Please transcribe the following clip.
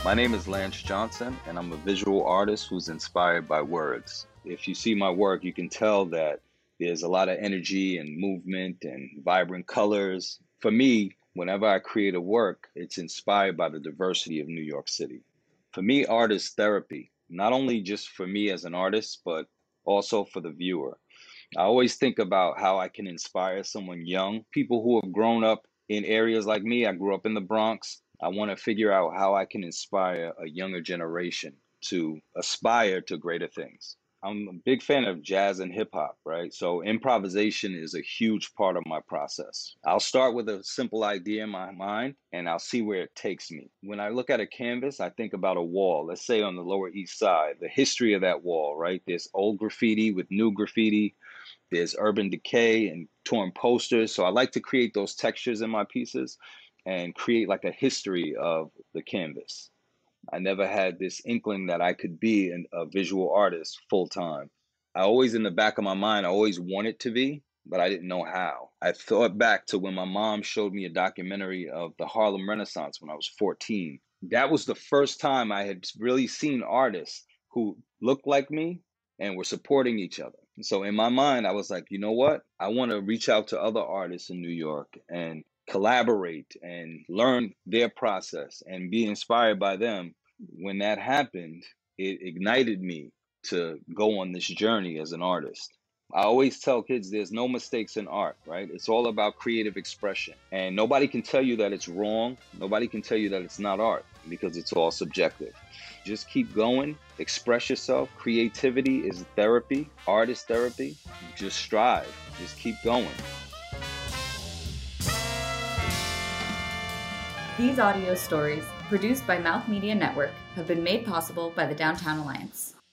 My name is Lance Johnson, and I'm a visual artist who's inspired by words. If you see my work, you can tell that there's a lot of energy and movement and vibrant colors. For me, whenever I create a work, it's inspired by the diversity of New York City. For me, art is therapy, not only just for me as an artist, but also for the viewer. I always think about how I can inspire someone young, people who have grown up in areas like me. I grew up in the Bronx. I want to figure out how I can inspire a younger generation to aspire to greater things. I'm a big fan of jazz and hip hop, right? So improvisation is a huge part of my process. I'll start with a simple idea in my mind and I'll see where it takes me. When I look at a canvas, I think about a wall, let's say on the Lower East Side, the history of that wall, right? There's old graffiti with new graffiti. There's urban decay and torn posters. So I like to create those textures in my pieces and create like a history of the canvas. I never had this inkling that I could be a visual artist full time. I always, in the back of my mind, I always wanted to be, but I didn't know how. I thought back to when my mom showed me a documentary of the Harlem Renaissance when I was 14. That was the first time I had really seen artists who looked like me and were supporting each other. So in my mind, I was like, you know what? I want to reach out to other artists in New York and collaborate and learn their process and be inspired by them. When that happened, it ignited me to go on this journey as an artist. I always tell kids there's no mistakes in art, right? It's all about creative expression. And nobody can tell you that it's wrong. Nobody can tell you that it's not art because it's all subjective. Just keep going, express yourself. Creativity is therapy, art is therapy. Just strive, just keep going. These audio stories, produced by Mouth Media Network, have been made possible by the Downtown Alliance.